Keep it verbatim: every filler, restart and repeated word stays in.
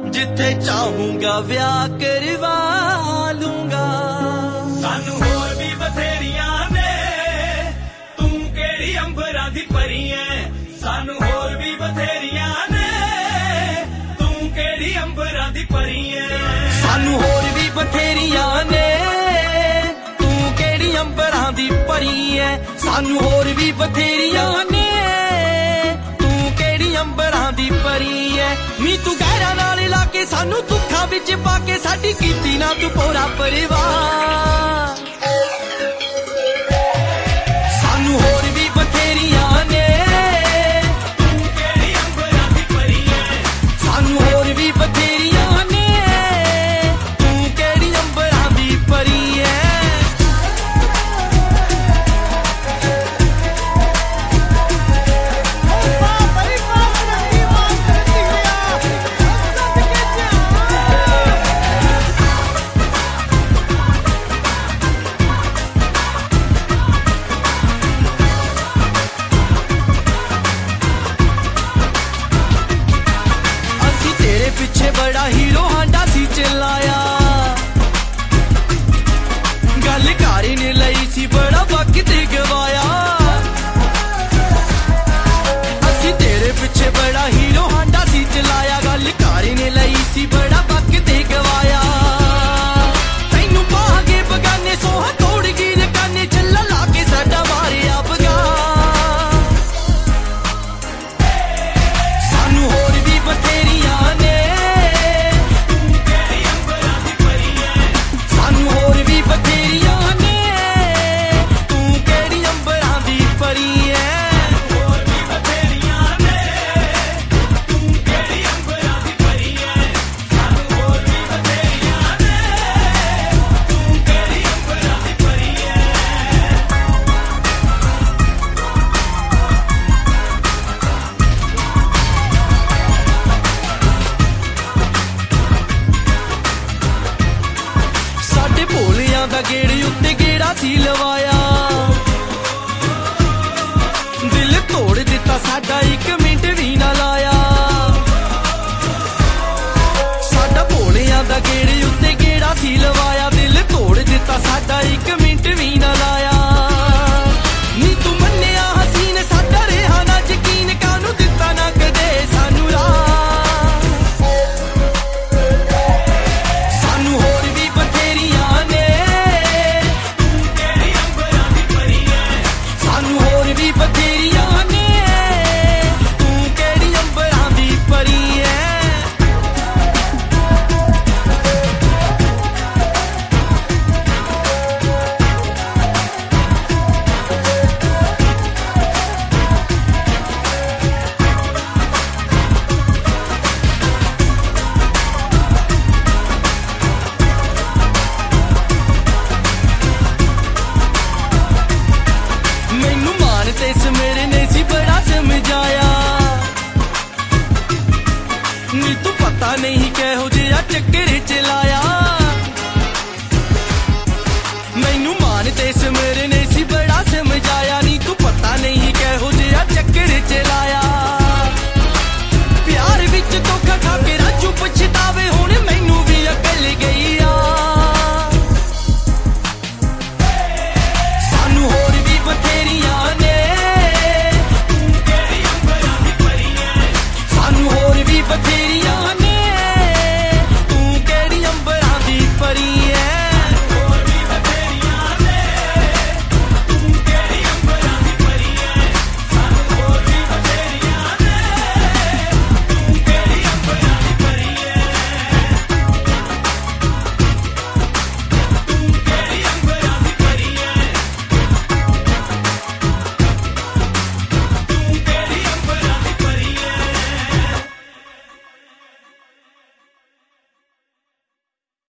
जिथे चाहूंगा ब्याह करवा लूंगा। सानू होर भी बथेरिया ने, तू केड़ी अंबरां दी परी है। सानू होर भी बथेरिया ने, तू केड़ी अंबरां दी परी है। सानू होर भी बथेरिया ने, तू केड़ी अंबरां दी परी है। सानू होर भी बथेरिया ने, तू केड़ी अंबरां दी परी है। नी तू गहरा नाल ला के सानू दुखां विच पा के साडी कीती ना तू पूरा परिवार। सानू होर भी बथेरिया ने, तू केड़ी अंबरां दी परी है। सानू होर भी बथेरिया ने, तू केड़ी अंबरां दी परी है। पिछे बड़ा हीरो हांडा सी चलाया, गल कारी ने लई सी बड़ा वक्त गवाया। असी तेरे पिछे बड़ा हीरो हांडा सी चलाया, गल कारी ने लई सी बड़ा वक्त गवाया। तैनू पागे बगाने सोहा तोड़ गिर काने चला ला के साडा मारिया बगा। सानू होर भी बथेरिया ने, बथेरिया ने, तू केड़ी अंबरां दी परी है। होर भी बथेरिया ने, तू केड़ी अंबरां दी परी है। सानू होर भी बथेरिया ने, तू केड़ी अंबरां दी परी है। साडे भोलियां दा गेड़े उत्ते गेड़ा सी लवाया, दिल तोड़ दिता साडा एक मिंट भी ना लाया। साडा भोलियां दा गेड़े उत्ते गेड़ा सी लवाया, दिल तोड़ दिता साडा एक मिंट भी ना लाया। नी तू मन्निया हसीन साडा रेहा ना यकीन, कानू दिता ना कदे सानू राह। सानू होर भी बथेरिया ने, सानू होर भी बथेरिया ने, तू केड़ी अंबरां दी परी है। मैनू मान ते समेरे ने सी बड़ा समझाया, नी तू पता नहीं कहो जिहा चक्कर चलाया। मैनू मान ते समेरे